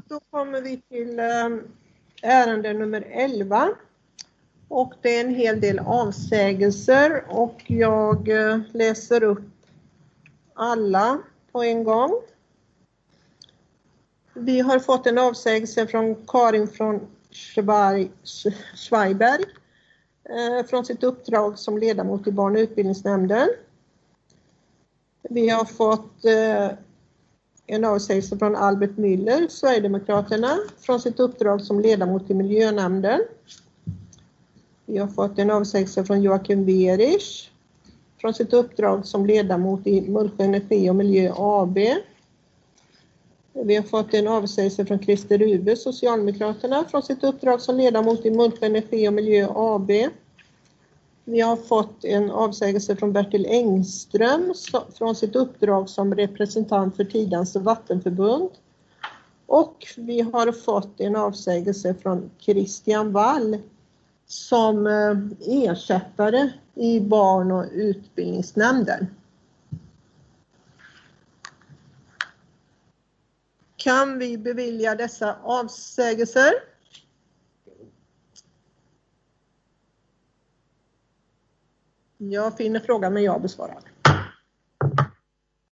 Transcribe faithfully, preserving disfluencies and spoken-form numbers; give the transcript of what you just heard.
Då kommer vi till ärende nummer elva. Och det är en hel del avsägelser och jag läser upp alla på en gång. Vi har fått en avsägelse från Karin från Schweiberg från sitt uppdrag som ledamot i barn- och utbildningsnämnden. Vi har fått en avsägelse från Albert Müller, Sverigedemokraterna, från sitt uppdrag som ledamot i miljönämnden. Vi har fått en avsägelse från Joakim Berich från sitt uppdrag som ledamot i Mullsjö Energi och Miljö A B. Vi har fått en avsägelse från Christer Rube, Socialdemokraterna, från sitt uppdrag som ledamot i Mullsjö Energi och Miljö A B. Vi har fått en avsägelse från Bertil Engström från sitt uppdrag som representant för Tidans vattenförbund. Och vi har fått en avsägelse från Christian Wall som ersättare i barn- och utbildningsnämnden. Kan vi bevilja dessa avsägelser? Jag finner frågan men jag besvarar.